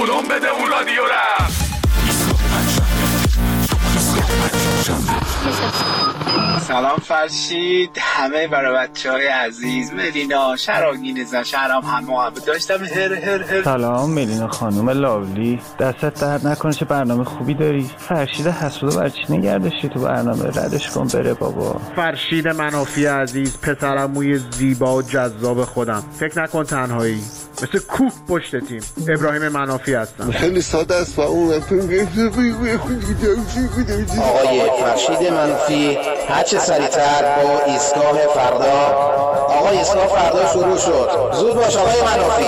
اونم بده اون رادیو رفت. سلام فرشید، همه برای بچهای عزیز، ملینا شراگین شهرام همه داشتم هر. سلام ملینا خانوم لاولی، دستت درد نکنه، چه برنامه خوبی داری. فرشید حسودو برچی نگردشی تو برنامه، ردش کن بره بابا. فرشید منافی عزیز، پسرموی زیبا و جذاب خودم، فکر نکن تنهایی، مثل کوه پشت تیم. ابراهیم منافی هستم. خیلی ساده است و اون آقای فرشید منافی هرچه سریعتر با ایستگاه فردا. آقا ایستگاه فردا شروع شد، زود باش آقای منافی.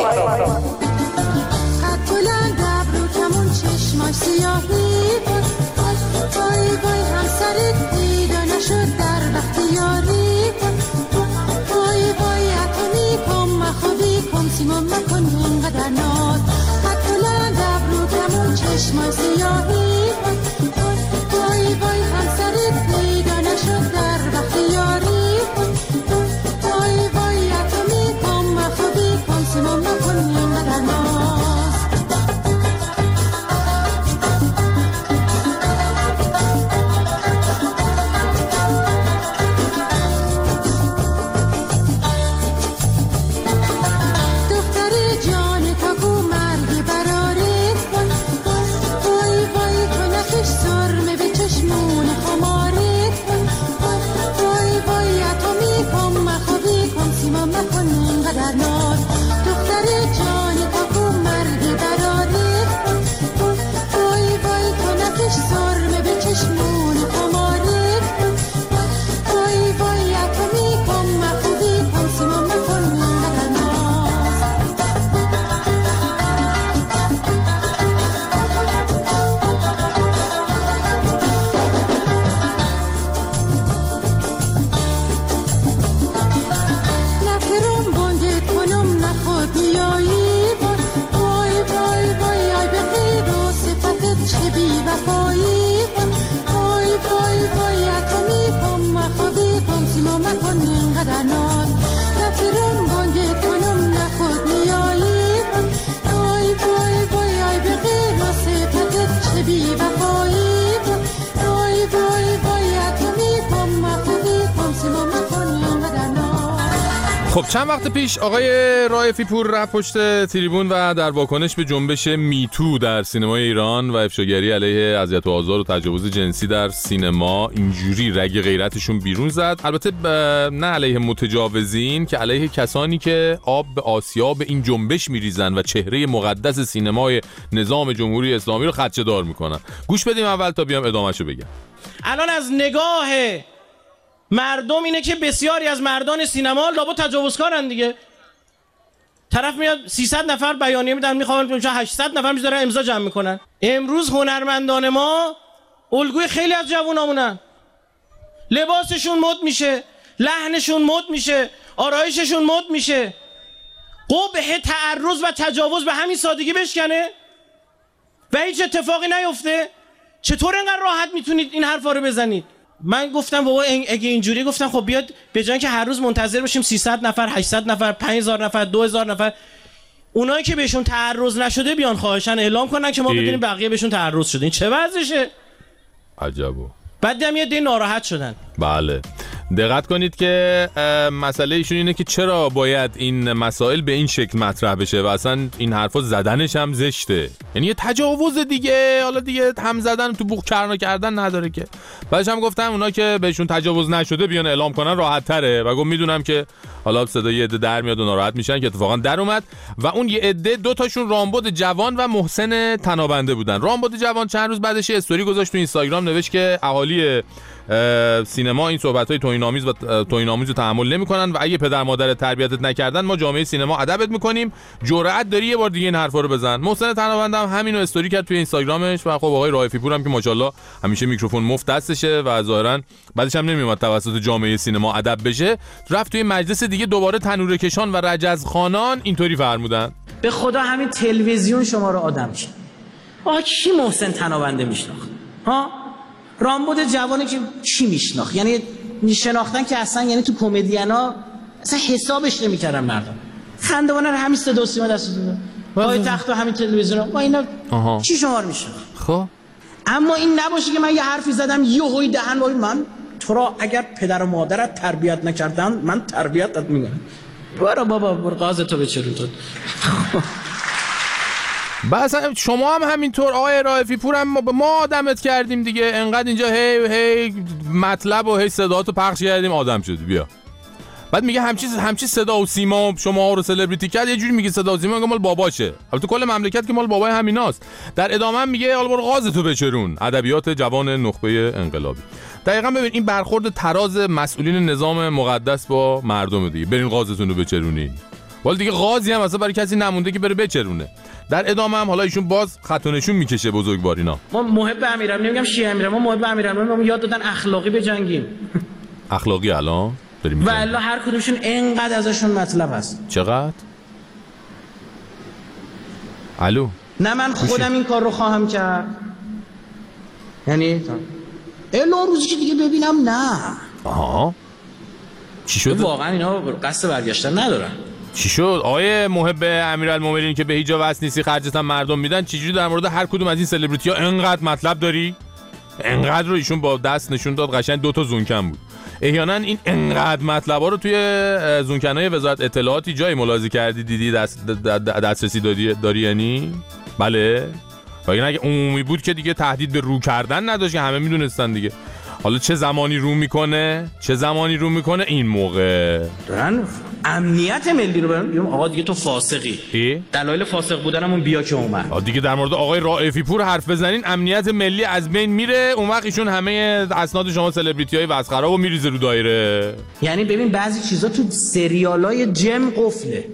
قد بلند ابرو کمون چشماش سیاهی بود، وای وای همسرت پیدا نشد در وقت یاری بود، وای وای اتمی کن مخوابی کن سیمون مکن اینقدر ناز. قد بلند ابرو کمون چشماش سیاهی بود، وای وای همسرت پیدا نشد در وقت یاری بود، وای وای اتمی کن مخوابی کن سیمون مکن اینقدر ناز. خب چند وقت پیش آقای رائفی پور رفت پشت تریبون و در واکنش به جنبش میتو در سینمای ایران و افشاگری علیه اذیت و آزار و تجاوز جنسی در سینما اینجوری رگ غیرتشون بیرون زد. البته نه علیه متجاوزین که علیه کسانی که آب به آسیاب این جنبش میریزن و چهره مقدس سینمای نظام جمهوری اسلامی رو خدشه‌دار میکنن. گوش بدیم اول تا بیام ادامه‌شو بگم. الان از نگاه مردم اینه که بسیاری از مردان سینما لابد تجاوزکارن دیگه. طرف میاد 300 نفر بیانیه میدن، میخوان 800 نفر میذارن امضا جمع میکنن. امروز هنرمندان ما الگوی خیلی از جوونامونن. لباسشون مد میشه، لحنشون مد میشه، آرایششون مد میشه. قبح تعرض و تجاوز به همین سادگی بشکنه و هیچ اتفاقی نیفته. چطور اینقدر راحت میتونید این حرفا رو بزنید؟ من گفتم بابا اگه اینجوری، گفتم خب بیاد به جای که هر روز منتظر باشیم 300 نفر 800 نفر 5000 نفر 2000 نفر اونایی که بهشون تعرض نشده بیان خواهشاً اعلام کنن که ما بدونیم بقیه بهشون تعرض شده. این چه وضعشه؟ عجبو. بعد هم یه دی ناراحت شدن. بله دقت کنید که مسئله ایشون اینه که چرا باید این مسائل به این شکل مطرح بشه و اصلا این حرفا زدنش هم زشته. یعنی یه تجاوز دیگه، حالا دیگه هم زدن تو بوق کرنا کردن نداره که. بعدش هم گفتم اونا که بهشون تجاوز نشده بیان اعلام کنن راحت تره و گفت میدونم که حالا صدای عده در میاد و ناراحت میشن که اتفاقا در اومد و اون یه عده دو تاشون رامبد جوان و محسن تنابنده بودن. رامبد جوان چند روز بعدش استوری گذاشت تو اینستاگرام، نوشت که اهالی سینما این صحبت‌های توهین‌آمیز و توهین‌آمیز رو تحمل نمی‌کنن و اگه پدر مادرت تربیتت نکردن ما جامعه سینما ادبت می‌کنیم. جرأت داری یه بار دیگه این حرفا رو بزن. محسن تنابنده هم همین رو استوری کرد توی اینستاگرامش و خب آقای رائفی پور هم که ماشاءالله همیشه میکروفون مفت دستشه و ظاهراً بعدش هم نمیومد توسط جامعه سینما ادب بشه، رفت توی مجلس دیگه دوباره تنوره کشان و رجزخوانان اینطوری فرمودن: به خدا همین تلویزیون شما رو آدم کرد. آ کی محسن تنابنده میشناخت؟ ها رامبد جوانی که چی میشناخت؟ یعنی میشناختن که اصلا یعنی تو کمدینا اصلا حسابش نمیکردن مردم. خندوانه رو همین صدا و سیما دستتون. پای تخت و همین تلویزیون با اینا چی شمار میشه؟ خب اما این نباشه که من یه حرفی زدم یهویی دهن وای من تو را اگر پدر و مادرت تربیت نکردن من تربیتت میکنم. برو بابا برو قاضتو بچرون تو. بس شما هم همینطور آقای رائفی پور هم ما آدمت کردیم دیگه، انقدر اینجا هی مطلب و هی صداتو پخش کردیم آدم شدی. بیا بعد میگه همچی صدا و سیما شما رو سلبریتی کرد، یه جوری میگه صدا و سیما مال باباشه. البته کل مملکت که مال بابای همیناست. در ادامه هم میگه حالا برو غازتو بچرون. ادبیات جوان نخبه انقلابی. دقیقاً ببین این برخورد تراز مسئولین نظام مقدس با مردم دیگه. برین غازتون رو بچرونین. ولی دیگه غازی هم اصلا برای کسی نمونده که بره بچرونه. در ادامه هم حالا ایشون باز خط و نشون میکشه بزرگوارینا. ما محب امیرالمومنین نمیگم شیعه امیرالمومنین، ما محب امیرالمومنین، ما یاد دادن اخلاقی بجنگیم. اخلاقی الان داریم والله هر کدومشون اینقدر ازشون مطلب هست. چقدر؟ الو نه من خودم این کار رو خواهم کرد. یعنی الا روزی که دیگه ببینم نه. آها چی شد؟ واقعا اینا قصد برگشتن ندارن. چی شد؟ آقای محب امیرالمومنین که به هیچ جا وصل نیستی خرجت هم مردم میدن، چجوری در مورد هر کدوم از این سلبریتی ها انقدر مطلب داری؟ انقدر رو ایشون با دست نشون داد قشنگ 2 تا زونکن بود. احیانا این انقدر مطلبا رو توی زونکنای وزارت اطلاعاتی جای ملاحظه کردی دیدی دسترسی داری یعنی؟ بله. وگرنه اگه عمومی بود که دیگه تهدید به رو کردن نداشت که همه میدونستن دیگه. حالا چه زمانی رو میکنه این موقع دارن امنیت ملی رو برن آقا دیگه تو فاسقی. دلایل فاسق بودنمون بیا که اومد. دیگه در مورد آقای رائفی پور حرف بزنین امنیت ملی از بین میره، اون وقت ایشون همه اسناد شما سلبریتی‌های وزخرابو میریزه رو دایره. یعنی ببین بعضی چیزا تو سریالای جم قفله،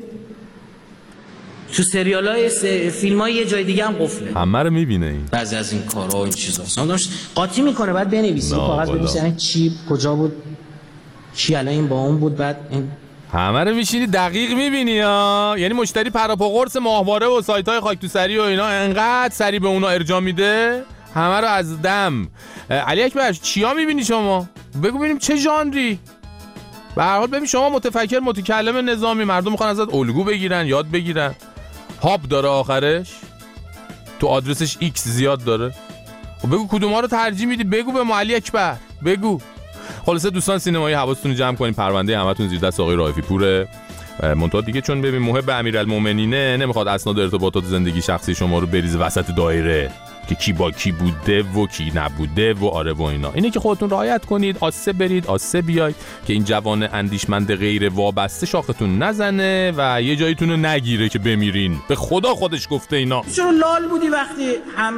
تو سریالای فیلمای یه جای دیگه هم قفله. همه رو میبینه این. بعضی از این کارا و این چیزا داشت قاطی میکنه بعد بنویسی کاغذ بنویسی یعنی چی کجا بود چی الان این با اون بود بعد این همه رو میشینی دقیق میبینی ها. یعنی مشتری پراپا قرص ماهواره و سایت‌های خاک تو سری و اینا انقدر سری به اونا ارجاع میده همه رو از دم. علی اکبر چیا میبینی شما؟ بگو ببینیم چه ژانری. به هر حال ببین شما متفکر متکلم نظامی، مردم میخوان ازت الگو بگیرن یاد بگیرن. هاب داره آخرش تو آدرسش ایکس زیاد داره. بگو کدوما رو ترجیح میدی بگو به علی اکبر بگو. خلاصه دوستان سینمایی حواستون رو جمع کنین، پرونده همتون زیر دست آقای رائفی پوره. منتها دیگه چون ببین محب امیرالمومنینه نمیخواد اسناد ارتباطات زندگی شخصی شما رو بریزه وسط دایره که کی با کی بوده و کی نبوده و آره و اینا. اینه که خودتون رعایت کنید، آسه برید آسه بیاید که این جوان اندیشمند غیر وابسته شاختون نزنه و یه جاییتون رو نگیره که بمیرین. به خدا خودش گفته اینا. چرا لال بودی وقتی هم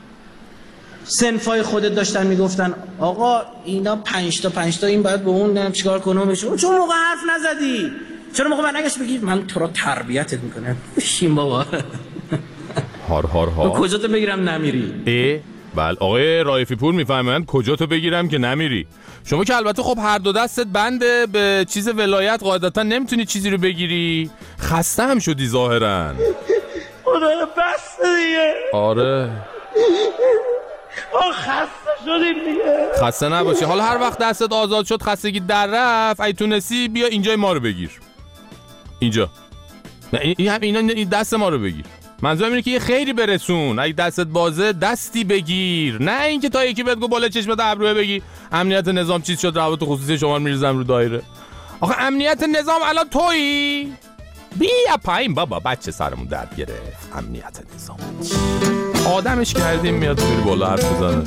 سنفای خودت داشتن میگفتن آقا اینا 5 تا این باید به اون نمیدونم چیکار کنم بشه. چون موقع حرف نزدی؟ چرا موقع برنگشت بگی من تو رو تربیتت میکنم؟ بشین بابا. هار کجا تو بگیرم نمیری؟ بله آقای رائفی پور میفهمن کجا تو بگیرم که نمیری. شما که البته خب هر دو دستت بنده به چیز ولایت قاعدتا نمیتونی چیزی رو بگیری. خسته هم شدی ظاهرا. خدا بس دیگه. آره خسته شدیم دیگه. خسته نباشی. حالا هر وقت دستت آزاد شد خستگی در رفت ای تونستی بیا اینجای ما رو بگیر. اینجا این دست ما رو بگیر. منظورم اینه که یه خیری برسون. اگه دستت بازه دستی بگیر، نه اینکه تا یکی بهت گفت بالا چشمت ابروه بگی امنیت نظام چیز شد روابط خصوصی شما رو میریزم رو دایره. آخه امنیت نظام الان تویی؟ بیا پایین بابا بچه سرمون درد گرفت. امنیت نظام آدمش کردیم میاد میری بالا حرف بزنه.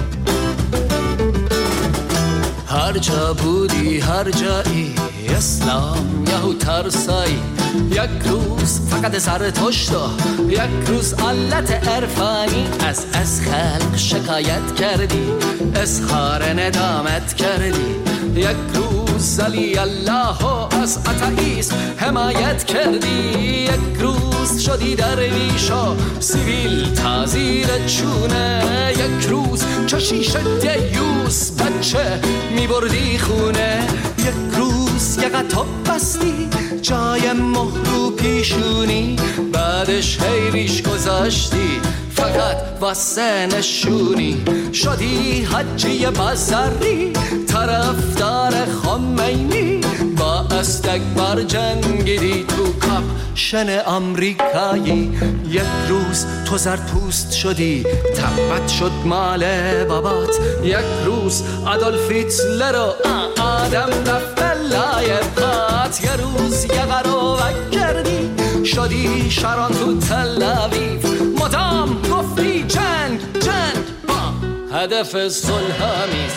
هر جا بودی هر جایی اسلام یهو ترسایی، یک روز فقط زرتشت و یک روز علت عرفانی از خلق شکایت کردی، اظهار ندامت کردی، یک روز علی الله و از اتئیسم حمایت کردی، یک روز شدی درویش و سیویل تازیر چونه، یک روز چشیش دیوس بچه میبردی خونه، یک روز یقتا بستی جای مهرو پیشونی، بعدش حیریش گذاشتی فقط واسه نشونی، شدی حجی بزری طرفدار خمینی با دستک بر جنگیدی تو کاپشن آمریکایی. یک روز تو زرتوست شدی تبت شد مال بابات. یک روز آدولف هیتلر و آدم رفت لای پات. یه روز یه قروبک کردی شدی شران تو تل آویو. مدام گفتی جنگ جنگ با هدف صلح آمیز.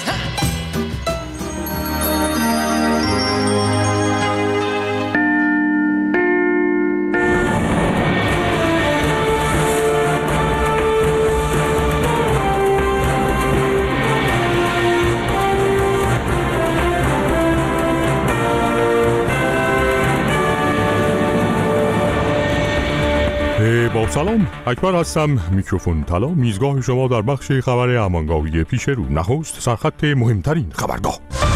با سلام، اکبر هستم. میکروفون طلا، میزگاه شما در بخش خبر امانگاوی پیش رو. نخست سرخط مهمترین خبرگاه.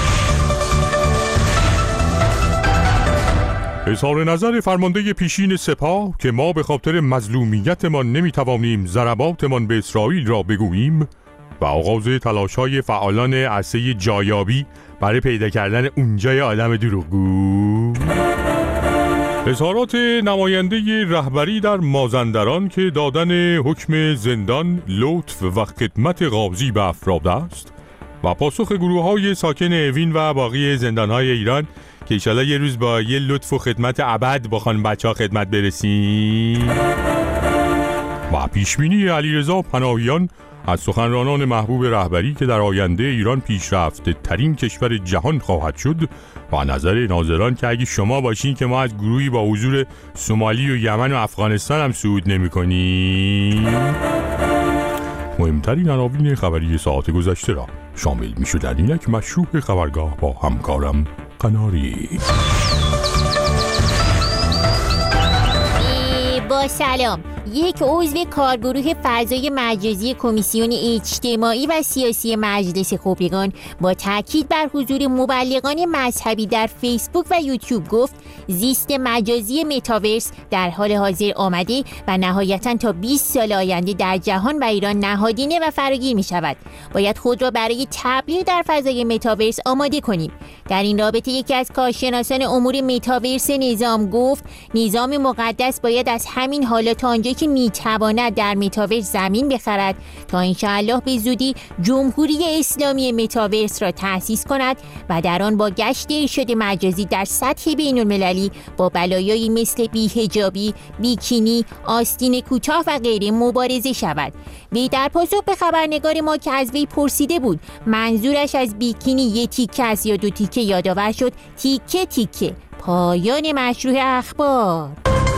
اظهار نظر فرمانده پیشین سپاه که ما به خاطر مظلومیتمان نمیتوانیم ضرباتمان به اسرائیل را بگوییم و آغاز تلاش‌های فعالان عرصه جایابی برای پیدا کردن اونجای آدم دروغگو. اظهارات نماینده رهبری در مازندران که دادن حکم زندان لطف و خدمت قاضی به افراد است و پاسخ گروه‌های ساکن اوین و باقی زندان‌های ایران که انشالله یه روز با یه لطف و خدمت ابد با خانم بچه‌ها خدمت برسیم. و پیشبینی علیرضا پناهیان از سخنرانان محبوب رهبری که در آینده ایران پیشرفته ترین کشور جهان خواهد شد و نظر ناظران که اگه شما باشین که ما از گروهی با حضور سومالی و یمن و افغانستان هم صعود نمی کنیم. مهمترین عناوین خبری ساعت گذشته را شامل می شدن. اینک مشروع خبرگاه با همکارم قناری. با سلام. یک عضو کارگروه فضای مجازی کمیسیون اجتماعی و سیاسی مجلس خبرگان با تاکید بر حضور مبلغان مذهبی در فیسبوک و یوتیوب گفت زیست مجازی متاورس در حال حاضر آمده و نهایتاً تا 20 سال آینده در جهان و ایران نهادینه و فراگیر می شود. باید خود را برای تبلیغ در فضای متاورس آماده کنیم. در این رابطه یکی از کارشناسان امور متاورس نظام گفت نظام مقدس باید از همین حالا تا آنجا که میتواند در متاورس زمین بخرد تا انشاءالله به زودی جمهوری اسلامی متاورس را تأسیس کند و در آن با گشت ارشاد مجازی در سطح بین المللی با بلایایی مثل بی‌حجابی، بیکینی، آستین کوتاه و غیره مبارزه شود. وی در پاسخ به خبرنگار ما که از وی پرسیده بود منظورش از بیکینی یک تیکه است یا دو تیکه، یادآور شد تیکه تیکه. پایان مشروع اخبار.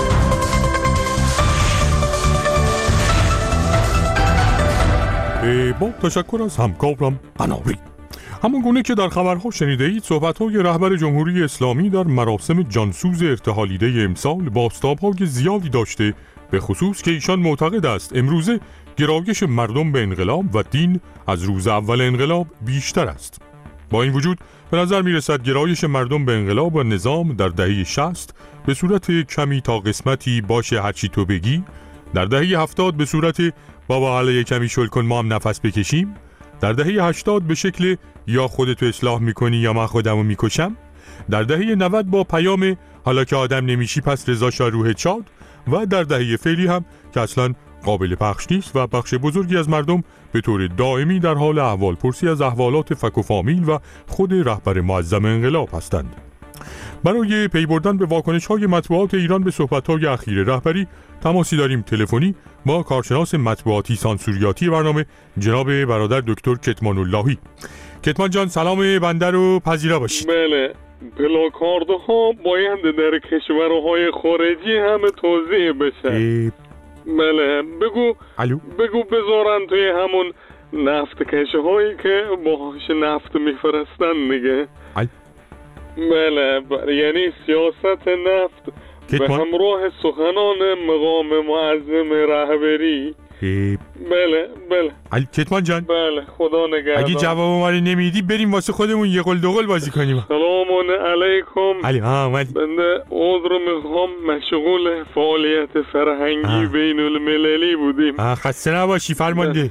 با تشکر از همکارم قناری. همان گونه که در خبرها شنیده اید، صحبت‌های رهبر جمهوری اسلامی در مراسم جانسوز ارتحالیده امسال بازتاب‌های زیادی داشته، به خصوص که ایشان معتقد است امروزه گرایش مردم به انقلاب و دین از روز اول انقلاب بیشتر است. با این وجود به نظر می‌رسد گرایش مردم به انقلاب و نظام در دهه 60 به صورت کمی تا قسمتی باشه هرچی تو بگی، در دهه 70 به صورت بابا حالا یه کمی شل کن ما هم نفس بکشیم، در دهه 80 به شکل یا خودتو اصلاح میکنی یا من خودمو میکشم، در دهه 90 با پیام حالا که آدم نمیشی پس رضا شاه روح چاد، و در دهه فعلی هم که اصلا قابل پخش نیست و بخش بزرگی از مردم به طور دائمی در حال احوال پرسی از احوالات فک و فامیل و خود رهبر معظم انقلاب هستند. برای پی بردن به واکنش‌های مطبوعات ایران به صحبت‌های اخیر رهبری تماسی داریم تلفنی با کارشناس مطبوعاتی سانسوریاتی برنامه جناب برادر دکتر کتمان اللهی. کتمان جان سلام بنده رو پذیرا باشید. بله، پلاکاردها باید در کشورهای خارجی همه توزیع بشه. بله، بگو بذارن توی همون نفت کشهایی که باهاش نفت میفرستن دیگه. بله، یعنی سیاست نفت به همراه سخنان مقام معظم رهبری. بله کتمان جان، بله خدا نگهدار. اگه جواب ما رو نمیدی بریم واسه خودمون یه قل دوقل بازی کنیم. سلام علیکم. بنده عذر میخوام، مشغول فعالیت فرهنگی بین المللی بودیم. خسته نباشی فرمانده.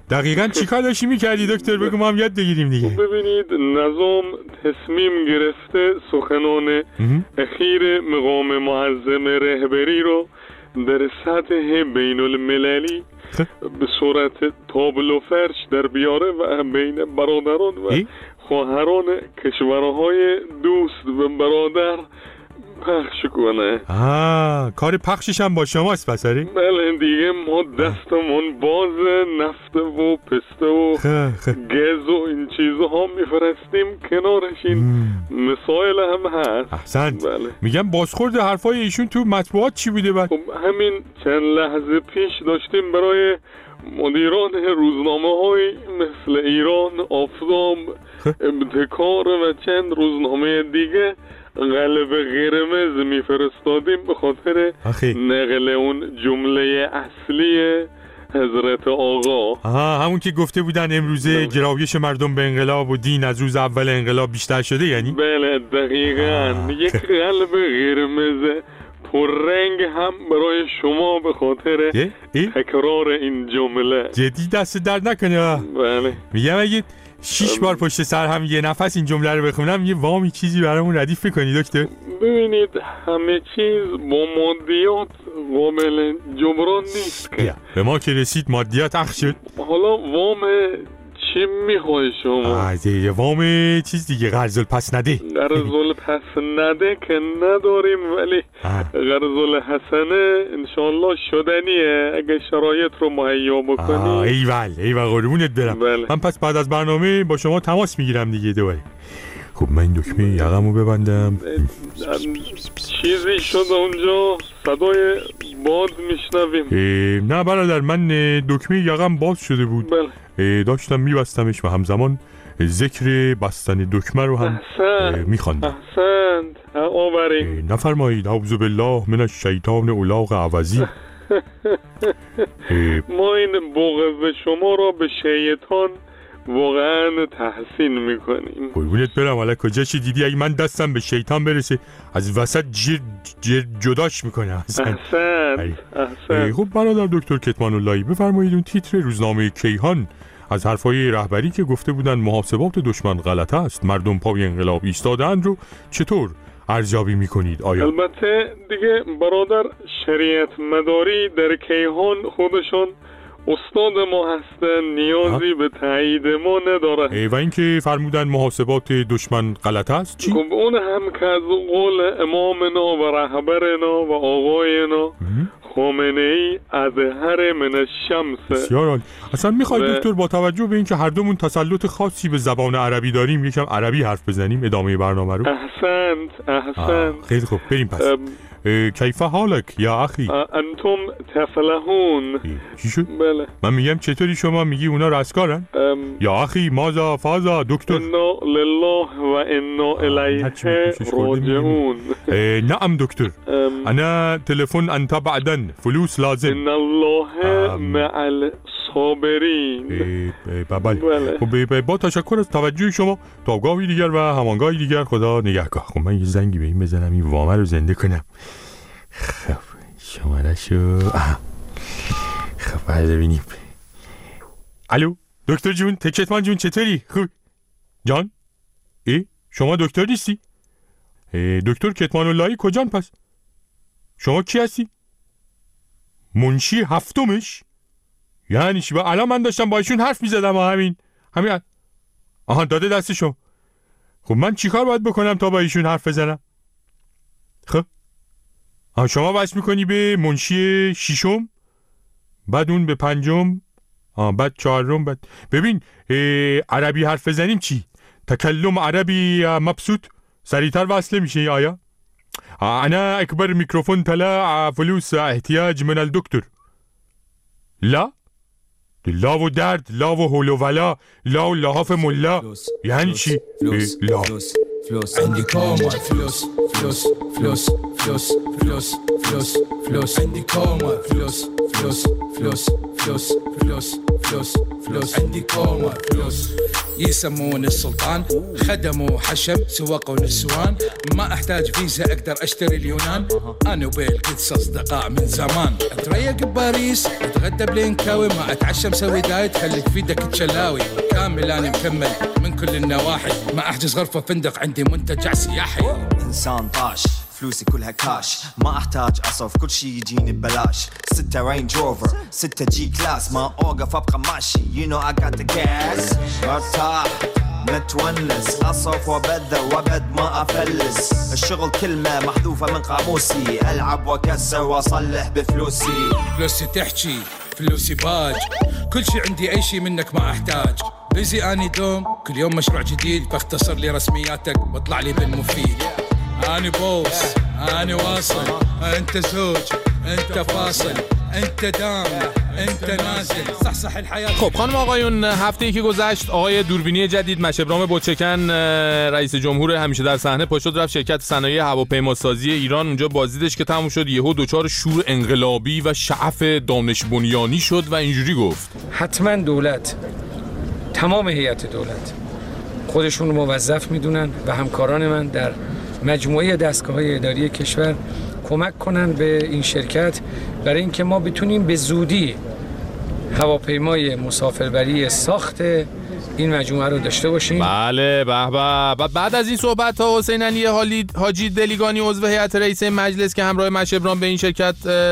دقیقاً چی کار داشتی میکردی دکتر؟ بگو ما هم یاد بگیریم دیگه. ببینید نظام تصمیم گرفته سخنان اخیر مقام معظم رهبری رو در سطح بین المللی به صورت تابلو فرش در بیاره و بین برادران و خواهران کشورهای دوست و برادر پخش کنه. کار پخشش هم با شماست پسری؟ بله دیگه ما دستمون باز نفت و پسته و گز و این چیزها میفرستیم کنارش، این مسائل هم هست. احسنت. بله. میگم بازخورد حرفای ایشون تو مطبوعات چی بوده بعد؟ خب همین چند لحظه پیش داشتیم برای مدیران روزنامه های مثل ایران، آفتاب، ابتکار و چند روزنامه دیگه قلب قرمز میفرستادیم به خاطر نقل اون جمله اصلی حضرت آقا. همون که گفته بودن امروزه گرایش مردم به انقلاب و دین از روز اول انقلاب بیشتر شده یعنی؟ بله دقیقاً. یک قلب قرمز پررنگ هم برای شما به خاطر تکرار این جمله. جدی دست درد نکنه. بله. میگم اگه 6 بار پشت سر هم یه نفس این جمله رو بخونم یه وامی چیزی برامون ردیف می‌کنی دکتر؟ ببینید همه چیز با مادیات قابل جبران نیست که. به ما که رسید مادیات اخ شد. حالا وام چی میخوای شما؟ یه وام چیز دیگه، قرض پس نده. قرض پس نده که نداریم، ولی قرض حسنه انشالله شدنیه اگه شرایط رو مهیا بکنی. ایول قربونت برم. بله. من پس بعد از برنامه با شما تماس میگیرم دیگه دوباره. خب من این دکمه یقمو ببندم. چیزی شد اونجا، صدای باد میشنویم. نه برادر، من دکمه یقم باز شده بود. بله. داشتم میبستمش و همزمان ذکر بستن دکمه رو هم میخواندم. احسنت. آورین. نفرمایید اعوذ بالله من الشیطان الاغ عوضی. ما این بغض شما را به شیطان واقعا تحسین میکنیم. قربونت برم، حالا کجا چی دیدی؟ اگه من دستم به شیطان برسه از وسط جداش میکنه. احسنت. خب برادر دکتر کتمان اللهی، بفرمایید اون تیتر روزنامه کیهان از حرفای رهبری که گفته بودن محاسبات دشمن غلط است، مردم پای انقلاب ایستادند رو چطور ارزیابی میکنید؟ آیا البته دیگه برادر شریعت مداری در کیهان خودشان استاد ما هستن، نیازی به تایید ما نداره. و اینکه فرمودن محاسبات دشمن غلط است چی؟ خب اون هم که از قول امامنا و رهبرنا و آقاینا خامنه ای اظهر من الشمس. بسیار عالی. اصلا میخواید دکتر با توجه به اینکه هر دومون تسلط خاصی به زبان عربی داریم یکم عربی حرف بزنیم ادامه برنامه رو؟ احسنت. خیلی خوب بریم پس. کیف حالک یا اخی؟ انتم تفلحون. چی شد؟ بله. من میگم چطوری شما میگی اونا رستگارن؟ یا اخی ماذا فازا دکتر؟ انا لله و انا الیه راجعون. نعم دکتر. انا تلفن انت بعدن فلوس لازم. ان الله مع الصابرین. بله. با تشکر از توجه شما، تا گاهی دیگر و همانگاهی دیگر خدا نگهدار. خب من یه زنگی به این بزنم این وامه رو زنده کنم. خب شماره شو. خب ببینیم. الو دکتر جون، تکتمان جون چطوری؟ خوب جان؟ شما دکتر نیستی؟ دکتر کتمان اللهی کجان پس؟ شما کی هستی؟ منشی هفتمش؟ یعنی چی؟ الان من داشتم با ایشون حرف میزدم. همین آها داده دستشو. خب من چیکار باید بکنم تا با ایشون حرف بزنم؟ خب شما بس میکنی به منشی ششم، بعد اون به پنجم، بعد چهارم، بعد ببین عربی حرف بزنیم چی؟ تکلم عربی مبسوط سریعتر وصله میشه. آیا انا اکبر میکروفون طلع فلوس احتیاج من الدکتر. لا لا و درد، لا و هول و ولا، لا و لحاف ملا. یعنی چی؟ لا عندي كوما فلوس عندي كوما فلوس فلوس فلوس فلوس فلوس فلوس عندي كومة فلوس يسموني السلطان خدموا حشم سوقوا نسوان ما احتاج فيزا اقدر اشتري اليونان انا وبالقدس اصدقاء من زمان اتريق بباريس اتغدى بلينكاوي ما اتعشى مسوي دايت خليك في ايدك تشلاوي كامل انا مكمل من كل النواحي ما احجز غرفة فندق عندي منتجع سياحي انسان طاش فلوسي كلها كاش ما احتاج اصرف كل شي يجيني ببلاش 6 رينج روفر 6 جي كلاس ما اوقف ابقى ماشي you know I got the gas مرتاح متونس اصرف وابذر وابد ما افلس الشغل كلمة محذوفة من قاموسي العب واكسر واصلح بفلوسي فلوسي تحكي فلوسي باج كل شي عندي اي شي منك ما احتاج بيزي اني دوم كل يوم مشروع جديد بختصر لي رسمياتك واطلع لي بالمفيد أنا بوس أنا واصل أنت زوج أنت فاصل أنت دام أنت نازل صح الحياة. خب خانم آقایون هفته‌ای که گذشت آقای دوربینی جدید مشهبرام بوچکن رئیس جمهور همیشه در صحنه پاشد رفت شرکت صنایع هواپیماسازی ایران اونجا بازدیدش که تموم شد یهو دچار شور انقلابی و شعف دانش بنیانی شد و اینجوری گفت حتما دولت تمام هیئت دولت خودشون موظف میدونن و همکاران من در مجموعه دستگاه‌های اداری کشور کمک کنن به این شرکت برای اینکه ما بتونیم به زودی هواپیمای مسافربری ساخت این مجموعه رو داشته باشیم. بله به به. بعد از این صحبت ها حسین علی حاجی دلیگانی عضو هیئت رئیس مجلس که همراه مشهبرام به این شرکت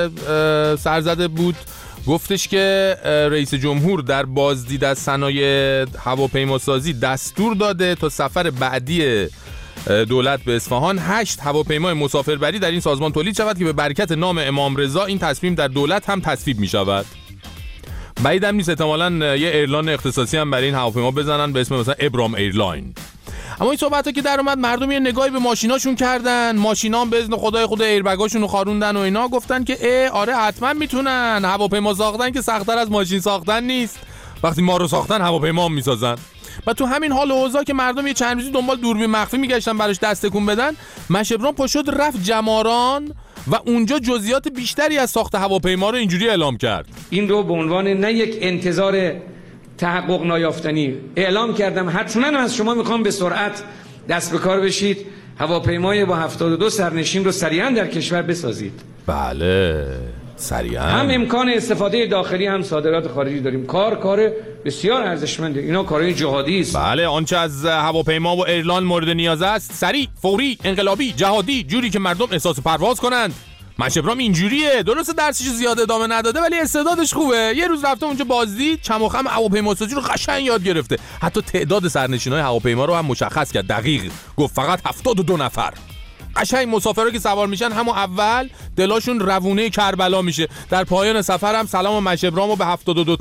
سرزده بود گفتش که رئیس جمهور در بازدید از صنایع هواپیماسازی دستور داده تا سفر بعدی دولت به اصفهان 8 هواپیمای مسافربری در این سازمان تولید شود که به برکت نام امام رضا این تصمیم در دولت هم تصویب می شود. بعیدم نیست احتمالاً یه ایرلاین اختصاصی هم برای این هواپیما بزنن به اسم مثلا ابرام ایرلاین. اما این صحبت‌ها که در اومد مردم یه نگاهی به ماشیناشون کردن، ماشینا هم به اذن خدای خود ایربگاشون رو خاروندن و اینا گفتن که آره حتما میتونن هواپیما ساختن که سخت‌تر از ماشین ساختن نیست. وقتی ما رو ساختن هواپیما هم میسازن. و تو همین حال و اوضاع که مردم یه چند روزی دنبال دوربین مخفی میگشتن براش دست تکون بدن مشهبرام پاشد رفت جماران و اونجا جزئیات بیشتری از ساخت هواپیما رو اینجوری اعلام کرد. این رو به عنوان نه یک انتظار تحقق نایافتنی اعلام کردم حتما از شما میخوام به سرعت دست به کار بشید هواپیمای با 72 سرنشین رو سریعا در کشور بسازید. بله سریعا هم امکان استفاده داخلی هم صادرات خارجی داریم. کار بسیار ارزشمنده. اینا کارهای جهادی است. بله آنچه از هواپیما و ایرلاین مورد نیاز است سریع، فوری، انقلابی، جهادی، جوری که مردم احساس پرواز کنند. مشهبرام اینجوریه. درسته درسش زیاد ادامه نداده ولی استعدادش خوبه. یه روز رفته اونجا بازدید چم و خم هواپیماسازی رو قشنگ یاد گرفته. حتی تعداد سرنشینای هواپیما رو هم مشخص کرد. دقیق گفت فقط 72 نفر. قشنگ مسافرها که سوار میشن همون اول دلاشون روونه کربلا میشه. در پایان سفر هم سلام مشهبرامو به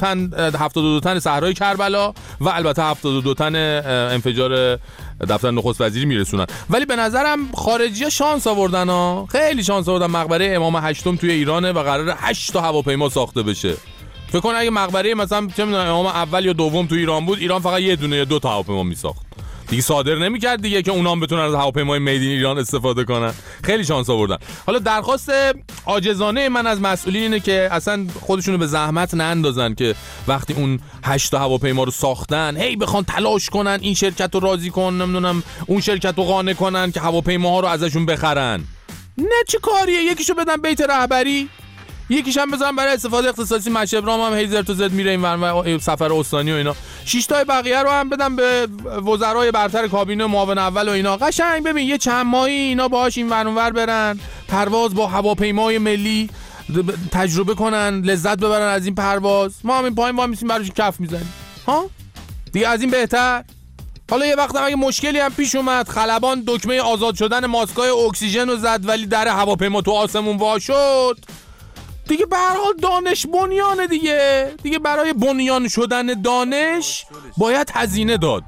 72 تن صحرای کربلا و البته 72 تن انفجار دفتر نخست وزیری میرسونن. ولی به نظرم خارجی‌ها شانس آوردن ها. خیلی شانس آوردن. مقبره امام هشتم توی ایرانه و قراره 8 تا هواپیما ساخته بشه. فکر کن اگه مقبره مثلا چه میدونم امام اول یا دوم توی ایران بود ایران فقط یه دونه یا 2 تا هواپیما میساخت. دیگه صادر نمی‌کرد دیگه که اونام بتونن از هواپیمای میدین ایران استفاده کنن. خیلی شانس آوردن. حالا درخواست عاجزانه من از مسئولین اینه که اصلا خودشونو به زحمت ناندازن که وقتی اون 8 تا هواپیما رو ساختن هی بخوان تلاش کنن این شرکت رو راضی کن نمیدونم اون شرکت رو قانع کنن که هواپیماها رو ازشون بخرن. نه چه کاریه؟ یکیشو بدن بیت رهبری یکیش هم بذارم برای استفاده اختصاصی. مشهبرام هم هی زرت و زد میره این ور سفر استانی و اینا. 6 تا بقیه رو هم بدم به وزرای برتر کابینه معاون اول و اینا. قشنگ ببین یه چند ماهی اینا باهاش این ور اون ور برن پرواز با هواپیمای ملی تجربه کنن لذت ببرن از این پرواز. ما هم این پایین با میسیم براش کف میزنیم ها دیگه از این بهتر. حالا یه وقت اگه مشکلی هم پیش اومد خلبان دکمه آزاد شدن ماسکای اکسیژن رو زد ولی در هواپیما تو آسمون وا شد دیگه به هر حال دانش بنیانه دیگه برای بنیان شدن دانش باید هزینه داد.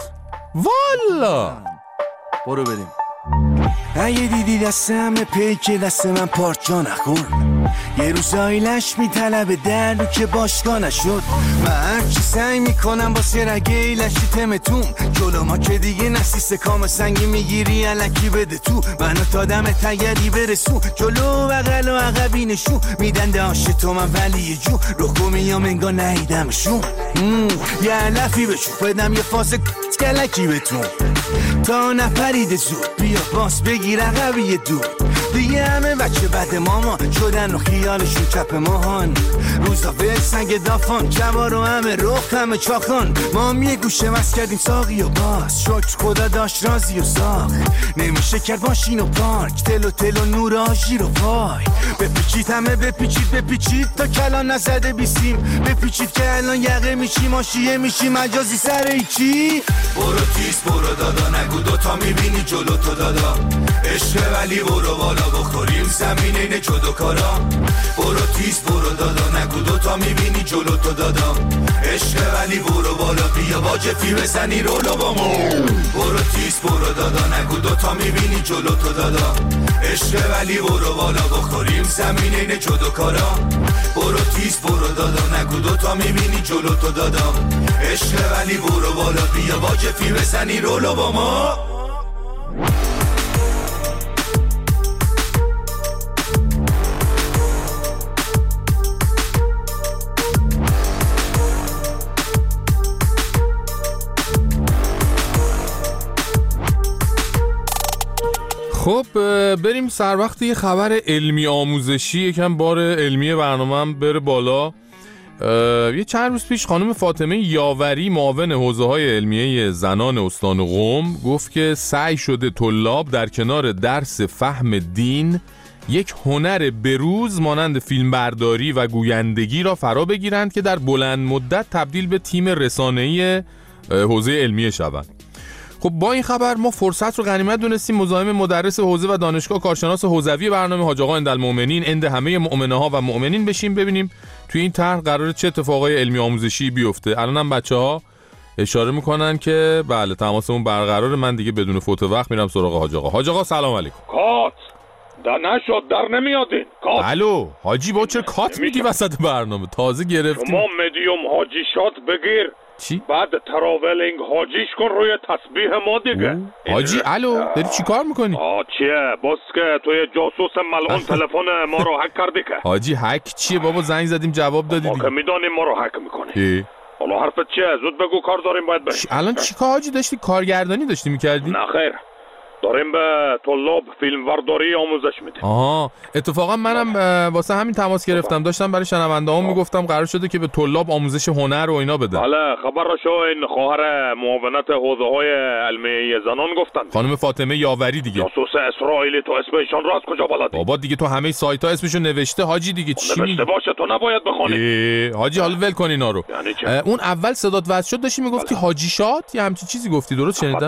والا برو بریم. اگه دیدی دست همه پیک دست من پارچا نخور یه روزایی لش میطلبه درد که باشگاه نشد. من هرچی سعی میکنم واسه رگه لشی تمتون جلو ما که دیگه نسیست کام سنگی میگیری علکی بده تو منو تا دم تگری برسون جلو بغل و عقبی نشون میدن داشت تو من ولی یه جو رخو میام انگار نهیدمشون یه علفی بشون بدم یه فاز کلکی بتون تا نپرید زود بیا باس بگیر عقبی دور دیگه همه بچه بد ماما شدن و خیالشون چپ ماهان روزا به سنگ دافان جوار و همه رخ همه چاخان ما هم یه گوشه مست کردیم ساقی و باز شکر خدا داشت رازی و ساخ نمیشه کرد ماشین و پارک تل و نور آژیر و پای بپیچید همه بپیچید تا کلان نزده بیسیم بپیچید که الان یقه میشیم آشیه میشیم مجازی سر ایچی برو تیز برو دادا نگو دوتا میبینی جلو تو دادا عشق ولی برو بالا بخوریم زمین اینه جدو کارا برو تیز برو دادا نگو دوتا میبینی جلو تو دادا عشق ولی برو بالا بیا با جفی بزنی رولو با ما برو تیز برو دادا نگو دوتا میبینی جلو تو دادا عشق ولی برو بالا بخوریم زمین اینه جدو کارا برو تیز برو دادا نگو دوتا میبینی جلو تو دادا عشق ولی برو بالا بیا با جفی بزنی رولو با ما خب بریم سر وقت یه خبر علمی آموزشی یکم بار علمی برنامه‌ام بره بالا. یه چند روز پیش خانم فاطمه یاوری معاون حوزه‌های علمیه زنان استان قم گفت که سعی شده طلاب در کنار درس فهم دین یک هنر بروز مانند فیلمبرداری و گویندگی را فرا بگیرند که در بلند مدت تبدیل به تیم رسانه‌ای حوزه علمیه شوند. خب با این خبر ما فرصت رو غنیمت دونستیم مزاحم مدرس حوزه و دانشگاه کارشناس حوزوی برنامه حاج آقا اندالمؤمنین اند همه مؤمنه ها و مؤمنین بشیم ببینیم توی این طرح قراره چه اتفاقای علمی آموزشی بیفته. الانم بچه‌ها اشاره میکنن که بله تماسمون برقراره. من دیگه بدون فوت وقت میرم سراغ حاج آقا. حاج آقا سلام علیکم. کات در نشد در نمیادین کات. الو حاجی با چه کات میگی وسط برنامه تازه گرفتیم. شما مدیوم حاجی شات بگیر چی؟ بعد تراولینگ حاجیش کن روی تسبیح ما دیگه. حاجی الو داری چی کار میکنی؟ چیه؟ بس که توی جاسوس ملعون تلفن ما رو هک کردی که. حاجی هک چیه بابا زنگ زدیم جواب دادی دیگه. ما که میدانیم ما رو هک میکنی. حالا حرفت چیه؟ زود بگو کار داریم باید بریم. الان چی کار حاجی داشتی؟ کارگردانی داشتی میکردی؟ نه خیر داریم به طلاب فیلمبرداری آموزش میدیم. آها اتفاقا منم واسه همین تماس گرفتم داشتم برای شنونده‌هام میگفتم قرار شده که به طلاب آموزش هنر و اینا بدن. بله خبر رو شو این خواهر معاونت حوزه‌های علمیه زنان گفتن. خانم فاطمه یاوری دیگه. جاسوس اسرائیلی تو اسم ایشان رو از کجا بلدی؟ بابا دیگه تو همه سایت‌ها اسمشو نوشته حاجی دیگه چی نوشته باشه تو نباید بخونی. حاجی حالا ول کن اینا رو. یعنی چه؟ اون اول صدات وصل شد داشتی میگفتی حاجی شات یا همچین چیزی گفتی درست شنیدم؟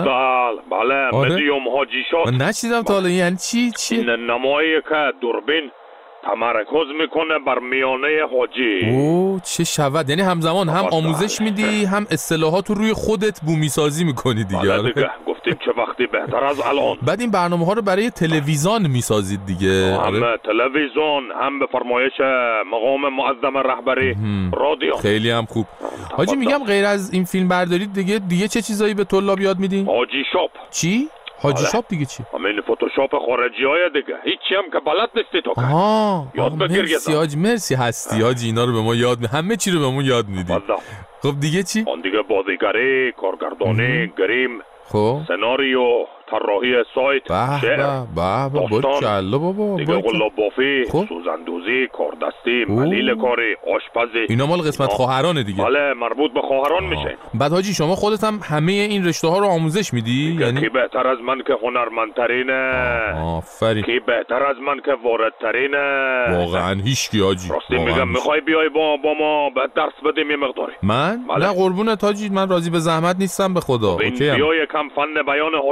بله مدیوم حاجی شات. نشیدم تا حالا یعنی چی؟ این نمایی که دوربین تمرکز میکنه بر میانه حاجی. اوه چه شود، یعنی همزمان هم آموزش میدی هم اصطلاحات رو روی خودت بومی سازی میکنی دیگه. دیگه گفتیم چه وقتی بهتر از الان. بعد این برنامه ها رو برای تلویزیون میسازید دیگه. هم تلویزیون هم به فرمایش مقام معظم رهبری رادیو. خیلی هم خوب. حاجی میگم غیر از این فیلم برداری دیگه چه چیزایی به طلاب یاد میدین؟ حاجی شاپ. چی؟ حاجی شاپ دیگه چی؟ همین فتوشاپ خارجی های دیگه. هیچی هم که بلد نیستی تو. یاد بگیر. مرسی حاجی، مرسی هستی حاجی، اینا رو به ما یاد همه چی رو به ما یاد میدی. خب دیگه چی؟ اون دیگه بازیگری، کارگردانی، گریم، خب سناریو، طراحی سایت، شعر، داستان، دیگه قلاب بافی، سوزندوزی، کاردستی، ملیل کاری، آشپزی. اینا مال قسمت خواهرانه دیگه. بله مربوط به خواهران میشه. بعد حاجی شما خودت هم همه این رشته ها رو آموزش میدی؟ یعنی کی بهتر از من که هنرمندترینه؟ آفرین. کی بهتر از من که واردترینه؟ واقعا هیچکی حاجی. راستی میگم میخوای بیای با ما درس بدیم یه مقداری؟ من؟ نه قربونت حاجی، من راضی به زحمت نیستم به خدا. اوکی بیای کم فن بیان حاجیانه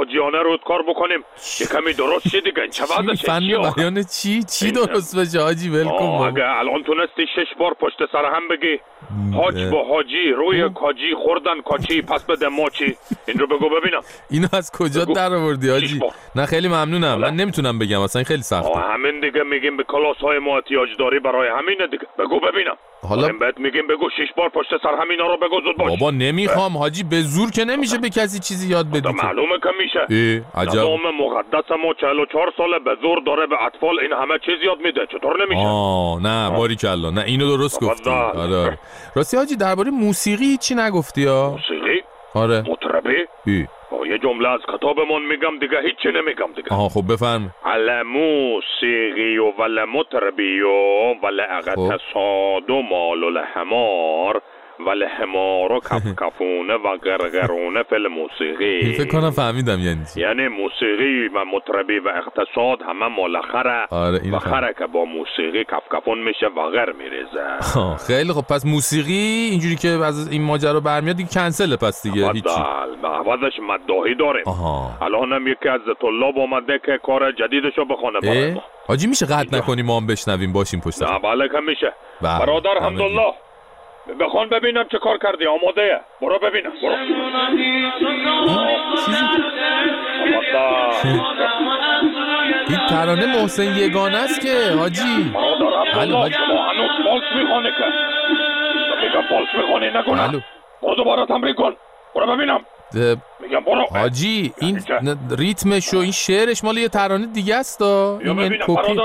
رو کار بکنیم یه کمی درست شه دیگه. چه وضعشه؟ فن بیان چی درست بشه حاجی؟ ولکن اگه الان تونستی 6 بار پشت سر هم بگی حاج با حاجی روی کاجی خوردن کاچی پس بده ماچی، این رو بگو ببینم. اینو از کجا در آوردی حاجی؟ نه خیلی ممنونم، من نمیتونم بگم اصلا خیلی سخته. همین دیگه میگیم به کلاس های ما احتیاج داری، برای همینه دیگه. بگو ببینم. حالا بهت میگیم بگو 6 بار پشت سر همینا رو بگو زود باش. بابا نمیخوام حاجی، به زور که نمیشه به کسی چیزی یاد بدی. معلومه که میشه. عجب. نظام مقدس ما 44 ساله به زور داره به اطفال این همه چیز یاد میده، چطور نمیشه؟ نه باریکلا، نه اینو درست گفتی. آره راستی حاجی درباره موسیقی چی نگفتی ها؟ موسیقی؟ آره. مطربی؟ یه جمله از کتابمون میگم دیگه، هیچی نمیگم دیگه. خب بفرم. الموسیقی و المطربی و الاقتصاد و مال الحمار و الحمار کفکفونه و غرغرونه فی الموسیقی. فکر کنم فهمیدم یعنی موسیقی و مطربی و اقتصاد همه مال خره. آره و خره که با موسیقی کفکفون میشه و غر میریزه. خیلی خب، پس موسیقی اینجوری که از این ماجرا برمیاد دیگه کنسله پس دیگه هیچی. عوضش مداحی داریم. الان هم یکی از طلاب اومده که کار جدیدشو بخونه برای ما. حاجی میشه قطع نکنیم ما هم بشنویم باشیم پشت سر؟ نه بله که میشه. برادر حمدالله بخوان ببینم چه کار کردی. آماده؟ برو ببینم. برو. این ترانه محسن یگانه است که حاجی. برادر حمدالله شما هنوز فالس میخونه که میگم فالس میخونی نکنم. برو دوباره تمرین کن. برو ببینم. میگم برو. حاجی این ریتمش و این شعرش مال یه ترانه دیگه است. یا ببینم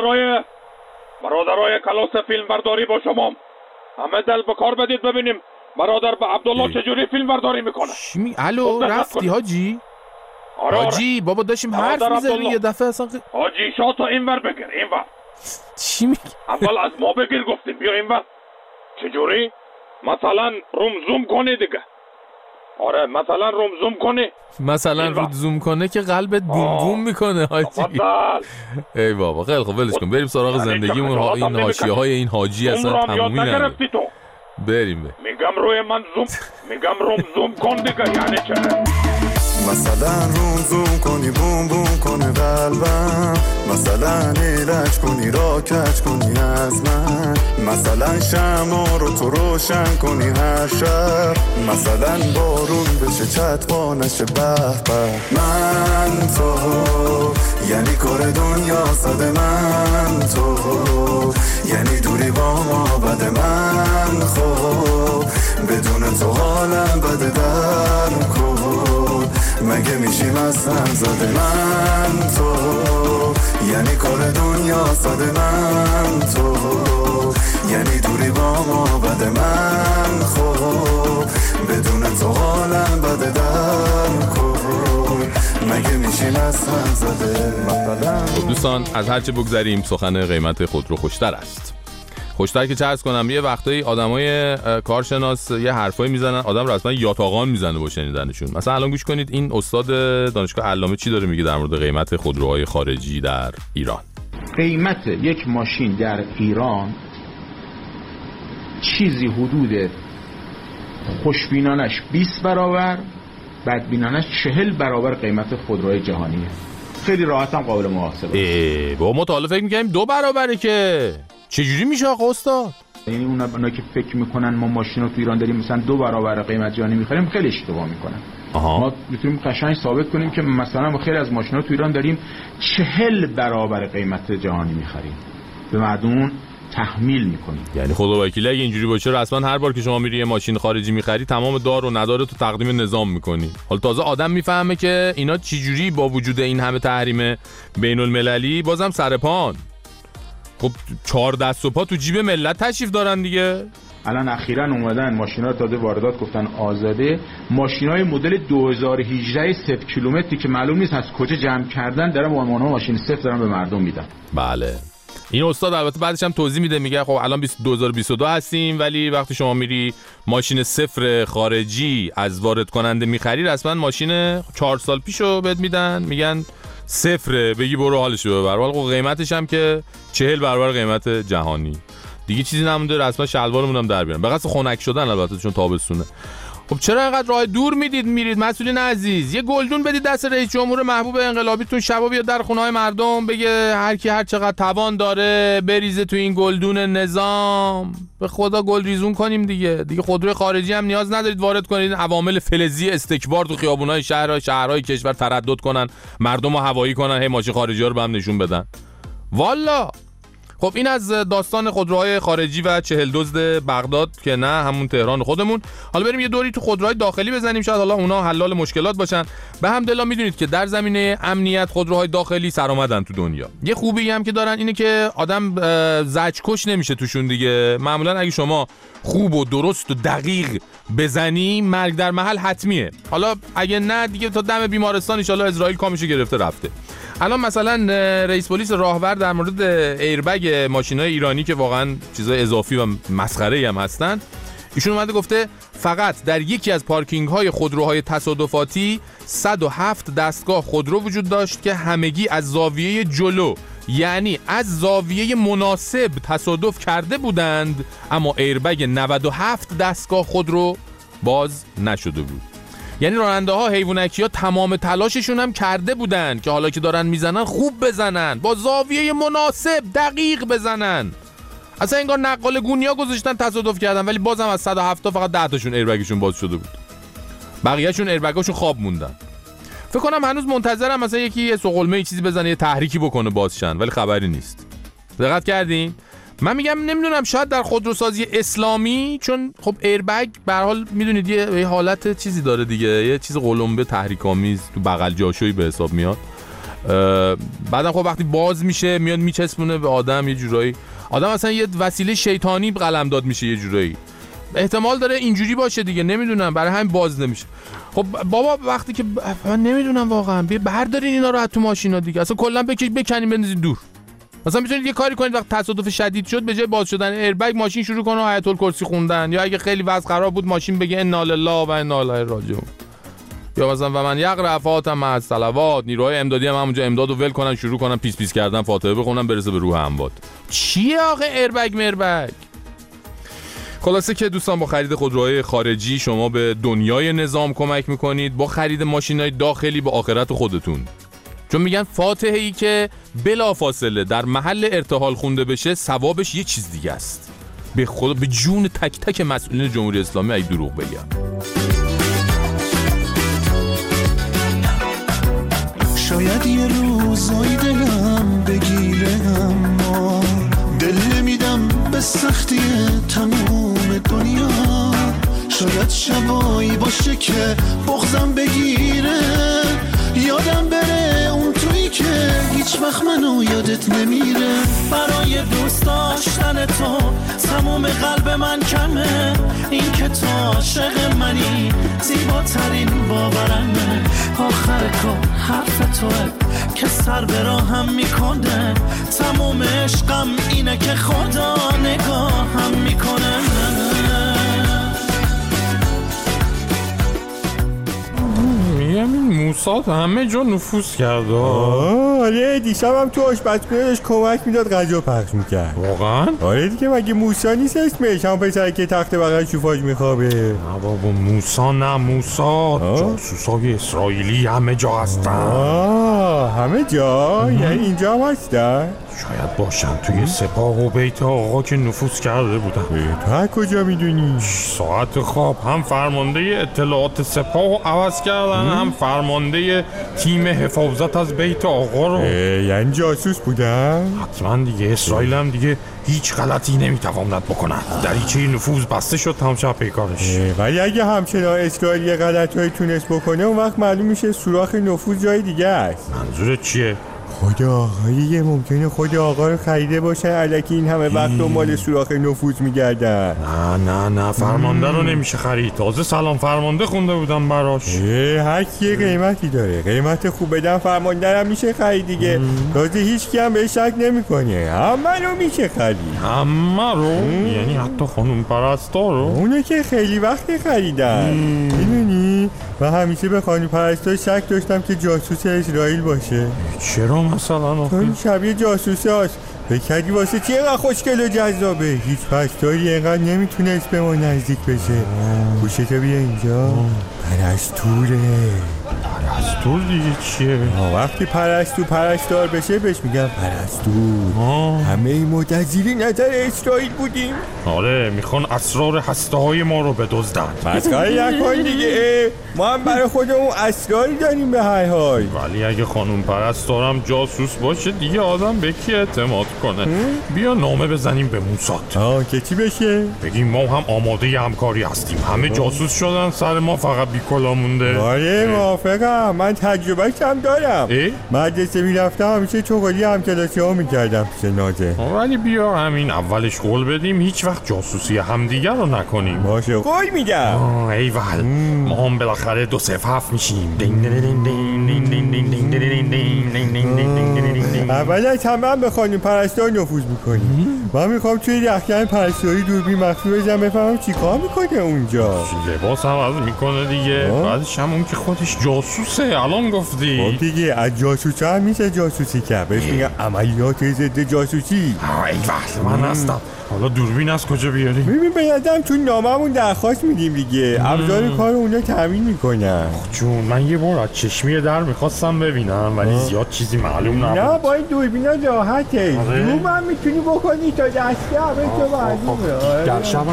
برادرای کلاس فیلم برداری با شما همه دل به کار بدید ببینیم برادر به عبدالله چجوری فیلم برداری میکنه. الو رفتی حاجی؟ حاجی بابا داشتیم حرف میزنیم یه دفعه اصلا حاجی شاتو اینور بگیر اینور. چی میگی؟ اول از ما بگیر گفتیم بیا اینور. چجوری؟ مثلا روم زوم کنی دیگه. آره مثلا روم زوم کنی. مثلا رو زوم کنه که قلبت بوم بوم میکنه حاجی. ای بابا خیلی خوب ولش کن، بریم سراغ زندگیمون. این حاشیه های این حاجی اصلا تمومی نداره. بریم. میگم روی من زوم، میگم روم زوم کن دیگه. یعنی چه؟ مثلا روم زوم کنی بوم بوم کنه قلبم، مثلا ایرج کنی را کج کنی از من، مثلا شمع رو تو روشن کنی هر شب، مثلا بارون بشه چتبا نشه به به. من تو یعنی کار دنیا صد، من تو یعنی دوری با ما بده، من خب بدون تو حالم بده در کن مگه میشیم از هم زده. من تو یعنی کار دنیا صد، من تو یعنی دوری با ما بده، من خب بدون تو حالم بده در کن مگه میشیم از هم زده. خب دوستان از هرچه بگذریم سخن قیمت خودرو خوشتر است. خوشتر که چه عرض کنم یه وقتایی آدمای کارشناس یه حرفایی میزنن آدم رسما یاتاقان میزنه با شنیدنشون. مثلا الان گوش کنید این استاد دانشگاه علامه چی داره میگه در مورد قیمت خودروهای خارجی در ایران. قیمت یک ماشین در ایران چیزی حدود خوشبینانش 20 برابر بدبینانش 40 برابر قیمت خودروهای جهانیه. خیلی راحت هم قابل محاسبه. با ما تا حالا فکر می‌کردیم 2 برابره که چجوری میشه آقا استاد؟ یعنی اونا که فکر میکنن ما ماشین رو تو ایران داریم مثلا 2 برابر قیمت جهانی میخریم خیلی اشتباه میکنن. ما میتونیم قشنگ ثابت کنیم که مثلا ما خیلی از ماشینا تو ایران داریم 40 برابر قیمت جهانی میخریم، به مردم تحمیل میکنیم. یعنی خدا وکیلی اگه اینجوری باشه رسما هر بار که شما میری یه ماشین خارجی میخری تمام دار و ندار تو تقدیم نظام میکنی. حالا تازه آدم میفهمه که اینا چجوری با وجود این همه تحریم بین المللی بازم سر پان. خب 4 دست و پا تو جیب ملت تشریف دارن دیگه. الان اخیراً اومدن ماشینا تازه واردات گفتن آزاده، ماشینای مدل 2018 0 کیلومتری که معلوم نیست از کجا جمع کردن دارن با ماشین صفر دارن به مردم میدن. بله این استاد البته بعدش هم توضیح میده، میگه خب الان 2022 هستیم ولی وقتی شما میری ماشین صفر خارجی از وارد کننده میخری رسما ماشین 4 سال پیشو بهت میدن، میگن صفره بگی برو حالشو ببر. ولی قیمتش هم که 40 برابر قیمت جهانی. دیگه چیزی نمونده رسما شلوارمون هم در بیارن. به قصد خنک شدن البته چون تابستونه. خب چرا اینقدر راه دور میرید مسئولین عزیز؟ یه گلدون بدید دست رئیس جمهور محبوب انقلابیتون، شبا بیاد در خونه‌های مردم بگه هر کی هر چقدر توان داره بریزه تو این گلدون نظام. به خدا گل ریزون کنیم دیگه خودروی خارجی هم نیاز ندارید وارد کنید، عوامل فلزی استکبار تو خیابون‌های شهرهای کشور تردد کنن، مردم رو هوایی کنن، هی ماشین خارجی‌ها رو به هم نشون بدن. والا خب این از داستان خودروهای خارجی و 40 دزد بغداد که نه همون تهران خودمون. حالا بریم یه دوری تو خودروهای داخلی بزنیم، شاید حالا اونا حلال مشکلات باشن. به همدلله میدونید که در زمینه امنیت خودروهای داخلی سرآمدن تو دنیا. یه خوبی هم که دارن اینه که آدم زجرکش نمیشه توشون دیگه. معمولا اگه شما خوب و درست و دقیق بزنی مرگ در محل حتمیه. حالا اگه نه دیگه تا دم بیمارستان ان شاءالله اسرائیل کامشو گرفته رفته. الان مثلا رئیس پلیس راهور در مورد ایربگ ماشینای ایرانی که واقعا چیزای اضافی و مسخره‌ای هم هستن، ایشون اومده گفته فقط در یکی از پارکینگ‌های خودروهای تصادفاتی 107 دستگاه خودرو وجود داشت که همگی از زاویه جلو، یعنی از زاویه مناسب تصادف کرده بودند، اما ایربگ 97 دستگاه خودرو باز نشده بود. یعنی راننده ها حیوانکی ها تمام تلاششون هم کرده بودن که حالا که دارن میزنن خوب بزنن، با زاویه مناسب دقیق بزنن. اصلا انگار نقال گونیا گذاشتن تصادف کردن، ولی بازم از 107 فقط 10 تاشون ایربگشون باز شده بود، بقیه‌شون ایربگاشون خواب موندن. فکر کنم هنوز منتظرم مثلا یکی یه سوغلمه چیزی بزنه یه تحریکی بکنه بازشن، ولی خبری نیست. دقت کردین؟ من میگم نمیدونم شاید در خودروسازی اسلامی، چون خب ایربگ به هر حال میدونید یه حالت چیزی داره دیگه، یه چیز قلمبه تحریک‌آمیز تو بغل جاشویی به حساب میاد. بعدم خب وقتی باز میشه میاد میچسبونه به آدم، یه جورایی آدم اصلا یه وسیله شیطانی قلمداد میشه یه جورایی. احتمال داره اینجوری باشه دیگه، نمیدونم برای همین باز نمیشه. خب بابا وقتی که من نمیدونم واقعا بردارین اینا رو از تو ماشینا دیگه، اصلا کلا بکنین بندازین دور. مثلا میتونید یه کاری کنید وقت تصادف شدید شد به جای باز شدن ایربگ ماشین شروع کنه آیت الکرسی خوندن، یا اگه خیلی وضع خراب بود ماشین بگه انا لله و انا الیه راجعون، یا مثلا و من یقرأ فاتحه مع الصلوات، نیروهای امدادی هم همونجا امدادو ول کنن شروع کنن پیس پیس کردن فاتحه بخونن برسه به روح اموات. چیه آخه ایربگ مربگ؟ خلاصه که دوستان با خرید خودروهای خارجی شما به دنیای نظام کمک میکنید، با خرید ماشینای داخلی به آخرت خودتون. چون میگن فاتحه ای که بلافاصله در محل ارتحال خونده بشه ثوابش یه چیز دیگه است. به خدا به جون تک تک مسئولین جمهوری اسلامی اگه دروغ بگم. شاید یه روزایی دلم بگیره، اما دل نمیدم به سختی تموم دنیا. شاید شبایی باشه که بغضم بگیره، یادم بره اون تویی که هیچ وقت منو یادت نمیره. برای دوست داشتن تو تموم قلب من کمه، این که تو عاشق منی زیباترین باورمه. آخر کار حرف توه که سر به راهم میکنه، تموم عشقم اینه که خدا نگاهم میکنه. این موساد همه جا نفوذ کرده. آره دیشب هم تو آشپزخونه‌اش کمک میداد غذا پخش میکرد. واقعا؟ آره دیگه مگه موسا نیست اسمش؟ هم پسره که تخت بغل شوفاژ میخوابه. نه بابا موسا نه موساد، جاسوسای اسرائیلی همه جا هستن. همه جا؟ یعنی اینجا هم هستن؟ شاید باشن توی سپاه و بیت آقا که نفوذ کرده بودن. تو از کجا میدونی؟ ساعت خواب هم فرمانده اطلاعات سپاه رو عوض کردن، هم فرمانده تیم حفاظت از بیت آقا رو. یعنی جاسوس بودن؟ حتما دیگه. اسرائیل هم دیگه هیچ غلطی نمیتواند بکنن، دریچه نفوذ بسته شد تمام پیکارش. ولی اگه همچنان اسرائیل یه غلطایی تونست بکنه اون وقت معلوم میشه سوراخ نفوذ جای دیگه است. منظورت چیه؟ خود آقاییه، ممکنه خود آقا رو خریده باشن الکی این همه وقت دنبال سوراخ نفوذ میگردن. نه فرمانده رو نمیشه خرید، تازه سلام فرمانده خونده بودم براش. هر کی قیمتی داره، قیمت خوب بدن فرمانده هم میشه خرید دیگه. تازه هیچ کی هم به شک نمیکنه، همه رو میشه خرید. همه رو؟ یعنی حتی خانم پرستا رو؟ اونه که خیلی وقت خریدن. میدونی میدونی و همیشه به خانم پرستار شک داشتم که جاسوس اسرائیل باشه. چرا مثلا آخه؟ این شبیه جاسوس هاست. فکر کردی واسه چی اینقدر خوشگل و جذابه؟ هیچ پرستاری اینقدر نمیتونست به ما نزدیک بشه. گوشتو بیا اینجا. پرستوره. پرستور دیگه چیه؟ وقتی پرستار بشه بهش میگم پرستور. همه این مدت زیر نظر اسرائیل بودیم. آره میخوان اسرار هسته های ما رو بدزدن. مسخره نکن دیگه. ما هم برای خودمون اسراری داریم به هر حال. ولی اگه خانم پرستارم جاسوس باشه دیگه آدم به کی اعتماد کنه؟ بیا نامه بزنیم به موساد. که چی بشه؟ بگیم ما هم آماده همکاری هستیم. همه جاسوس شدن، سر ما فقط بیکلا مونده. آره موافقم. من تجربهش هم دارم. مدرسه میرفتم همیشه چغالی همکلاسی ها میکردم پیش نازه. ولی بیا همین اولش قول بدیم هیچ وقت جاسوسی همدیگر رو نکنیم. باشه قول میدم. ایول ما هم بالاخره 207 میشیم. اول از همه به خانم پرستار نفوذ میکنیم. من میخوام توی رختکن پرستاری دوربین مخفی بزنم بفهمم چی کار میکنه اونجا. لباس هم عوض میکنه دیگه. بعدش هم اون که خودش جاسوسه. الان گفتی خب دیگه از جاسوس هم میشه جاسوسی کرد. بهش میگن عملیات ضد جاسوسی. ایول من هستم. حالا دوربین از کجا بیاریم؟ ببین به نظرم چون ناممون درخواست میدیم دیگه. ابزار کار اونا تامین میکنن. جون من یه بار از چشمی در میخواستم ببینم ولی زیاد چیزی معلوم نبود. نه با این دوربینا راحته. زوم هم میتونی بکنی تا دسته همه تو معلومه. در شبم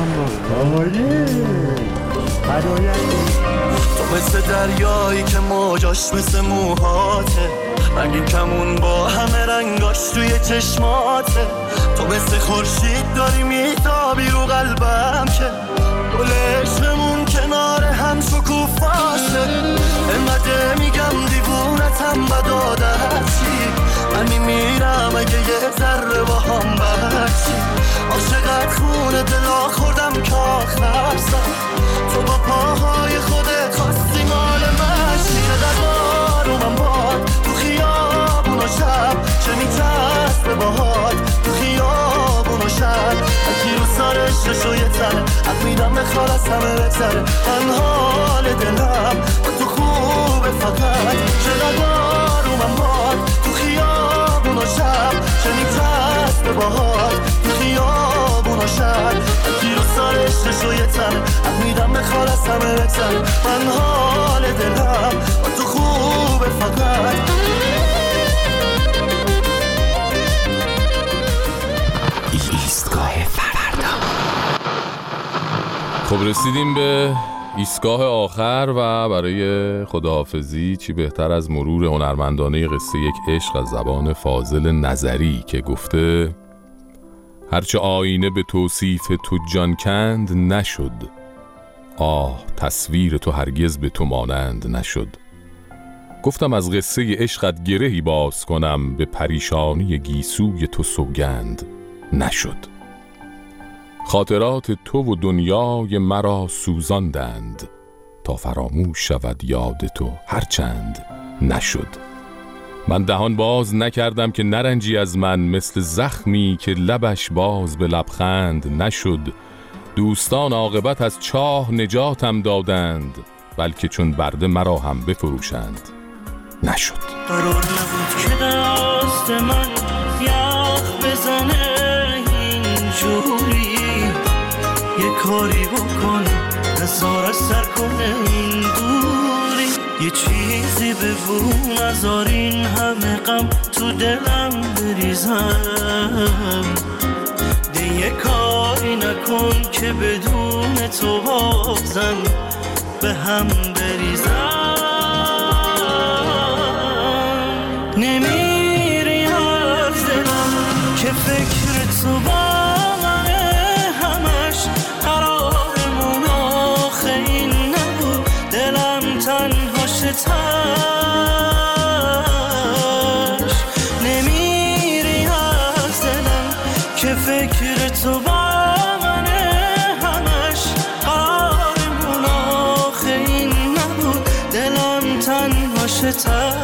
تو مثل دریایی که موجاش مثل موهاته، رنگین کمون با همه رنگاش توی چشماته. تو مثل خورشید داری میتابی رو قلبم که گل عشقمون کنار هم شکوفاشه. انقدر میگم دیوونتم بد عادتی، من میمیرم اگه یه ذره با هم بچی. عاشقت خونه دلا خوردم که آخر سر تو با پاهای خودت خواستی مال مشی. چقدر من باد تو خیابون و شب چه میترس به باهات تو خیابون و شب اکی رو سرش ششو یه تنه حق میدم بخواد از همه بگذره. من حال دلم با تو خوبه فقط چقدر من باد تو خیابون و شب چه میترس به باهات تو خیابون و شب اکی رو سرش ششو یه تنه حق میدم بخواد از همه بگذره. من حال دلم با تو خوبه فقط. ایستگاه فردا. خب رسیدیم به ایستگاه آخر و برای خداحافظی چی بهتر از مرور هنرمندانه قصه یک عشق از زبان فاضل نظری که گفته هرچه آینه به توصیف تو جان کند نشد، آه تصویر تو هرگز به تو مانند نشد. گفتم از قصه عشقت گرهی باز کنم، به پریشانی گیسوی تو سوگند نشد. خاطرات تو و دنیای مرا سوزاندند، تا فراموش شود یاد تو هرچند نشد. من دهان باز نکردم که نرنجی از من، مثل زخمی که لبش باز به لبخند نشد. دوستان عاقبت از چاه نجاتم دادند، بلکه چون برده مرا هم بفروشند نشد. قرار نبود که دست من یخ بزنه اینجوری، یه کاری بکن نزار سر کنه این دوری، یه چیزی بگو نزار این همه غم تو دلم بریزم، یه کاری نکن که بدون تو بازم به هم بریزم. نمیری از دلم که فکر تو با منه، همش قرارمون آخه این نبود، دلم تنها شتاش. نمیری از دلم که فکر تو با منه، همش قرارمون آخه این نبود، دلم تنها شتاش.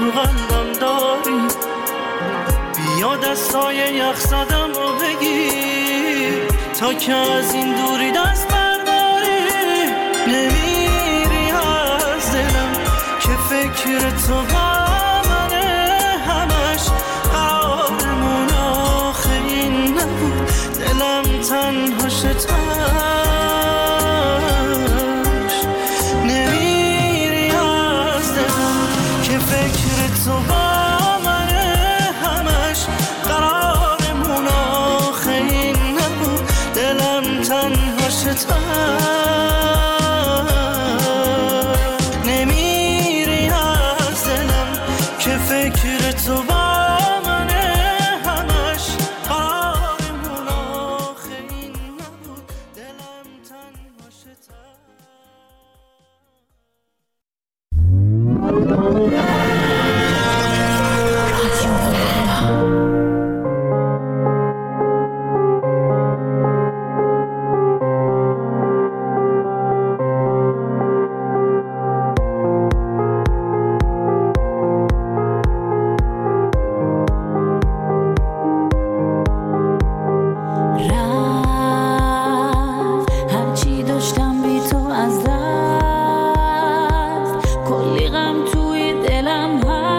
تو قلبم داری. بیا دستای یخ زدم رو بگیر تا که از این دوری دست برداری. نمیری از دلم که فکر تو با منه، همش قرارمون آخه این نبود، دلم تنها شتاش. نمیری از دلم که فکر تو با منه، همش قرارمون آخه این نبود، دلم تنها شتاش. نمیری از دلم که فکر تو با منه، همش قرارمون آخه این نبود، دلم تنها شتاش. هرچی داشتم بی تو از دست، کلی غم توی دلم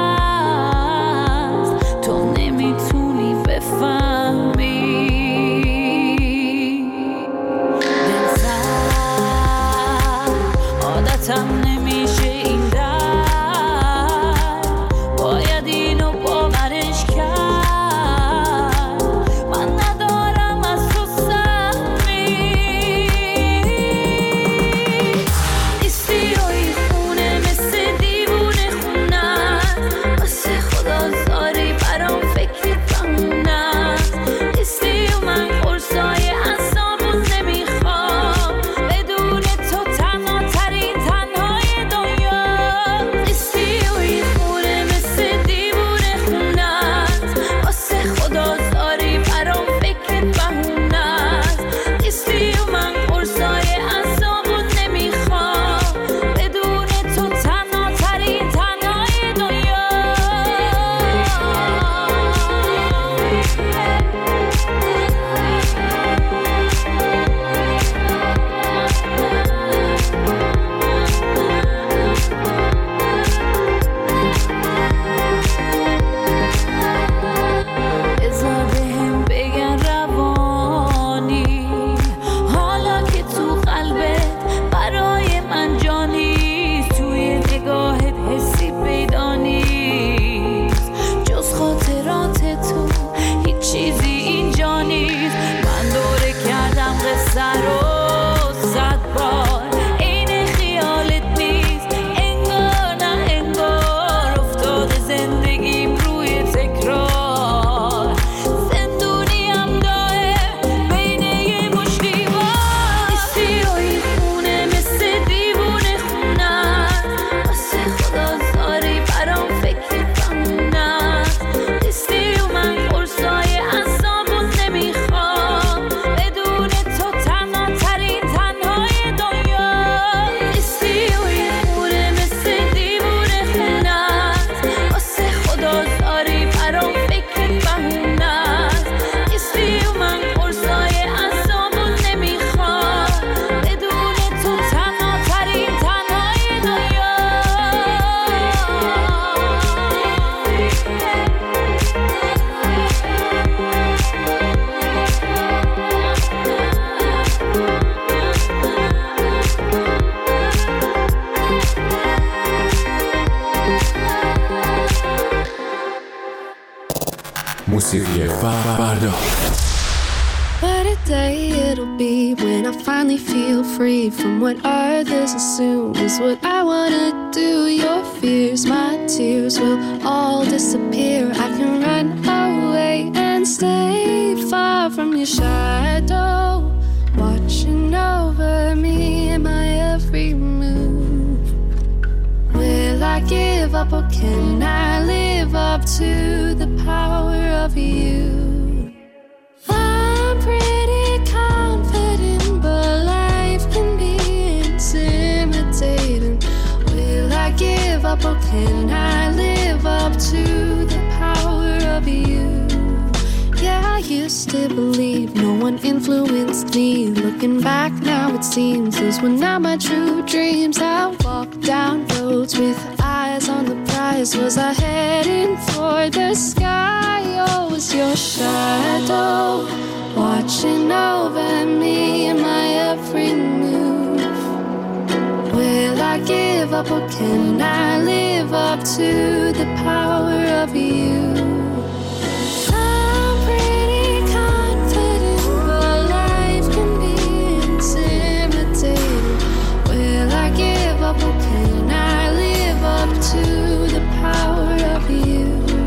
هست، تو نمیتونی بفهمی. دل سر عادتم نمیشه این درد، باید اینو باورش کرد، من ندارم از تو سهمی. نیستی روی خونه مثل دیوونه خونت، واسه خدا زاری برام فکر بمونت. نیستی و من قرصای اعصابون نمیخوام، بدون تو تنها ترین تنهای دنیا. نیستی روی خونه مثل دیوونه خونت، واسه خدا زاری برام فکر بمونت. نیستی و من قرصای اعصابون نمیخوام، بدون تو تنها ترین تنهای دنیا. بذار بهم بگن روانی، حالا که تو قلبت برای من جانی، توی نگاهت حسی پیدا نیست، جز خاطرات تو هیچ چیزی اینجا نیست. من دوره کردم قصه رو 100 بار، عین خیالت نیست، انگار نه انگار افتاده زندگیم روی تکرار. زندونیم دائم بین یه مش دیوار. نیستی روی خونه مثل دیوونه خونت، واسه خدا زاری برام فکر بمونت. نیستی و من قرصای اعصابون نمیخوام، بدون تو تنها ترین تنهای دنیا. نیستی روی خونه مثل دیوونه خونت، واسه خدا زاری برام فکر بمونت. نیستی و من قرصای اعصابون نمیخوام، بدون تو تنها ترین تنهای دنیا. موسیقی فردا. What a day it'll be when I finally feel free from what others assume is what I wanna do. Your fears, my tears will all disappear. I can run away and stay far from your shadow, watching over me in my every move. Will I give up or can I live up to the power of you? I'm pretty confident, but life can be intimidating. Will I give up or can I live live up to the power of you. Yeah, I used to believe no one influenced me. Looking back now it seems those were not my true dreams. I walked down roads with eyes on the prize. Was I heading for the sky, or was your shadow watching over me in my every move? Will I give up, or can I live up to the power of you? I'm pretty confident, but life can be intimidating. Will I give up, or can I live up to the power of you?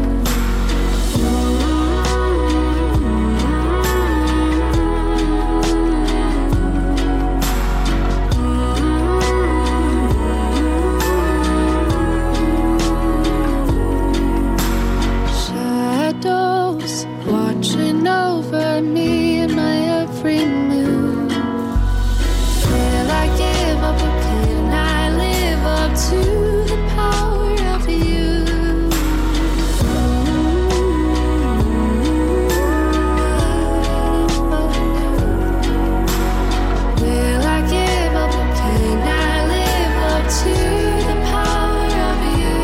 Watching over me in my every move. Will I give up, or can I live up to the power of you? Will I give up, or can I live up to the power of you?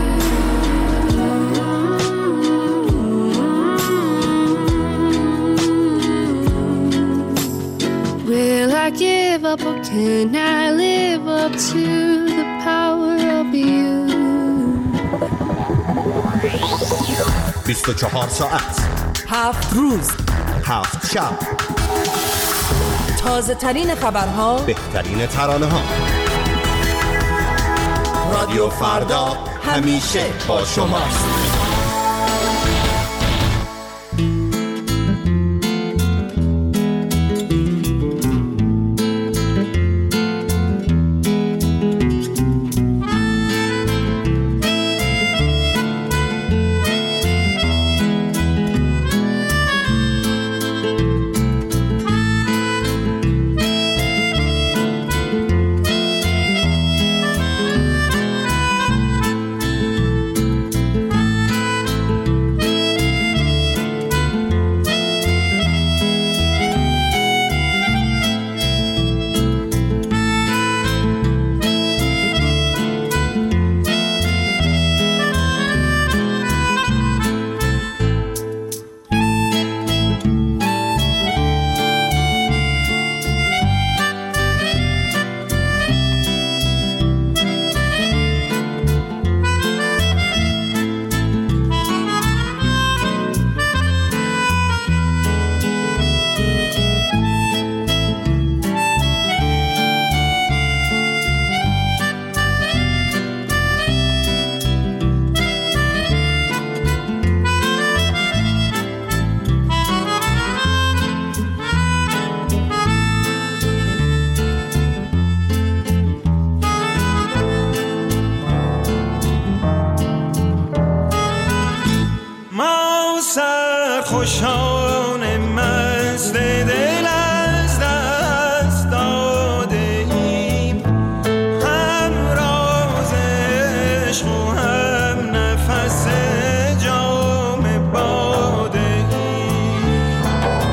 Will I give up, or can I live up to the power of you? 24 ساعت 7 روز 7 شب تازه ترین خبرها، بهترین ترانه ها. رادیو فردا همیشه با شماست. خوشان مست دل از دست داده ایم، هم راز عشق و هم نفس جام باده ایم.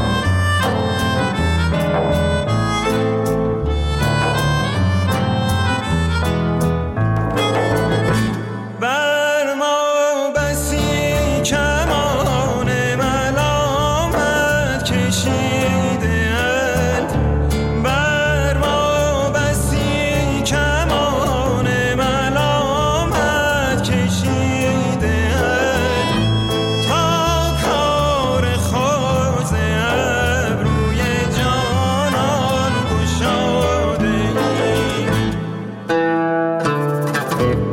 بر ما بسی کمان ملامت کشیده اند، بر ما بسی کمان ملامت کشیده اند، تا کار خوز ابروی جانان گشاده ایم.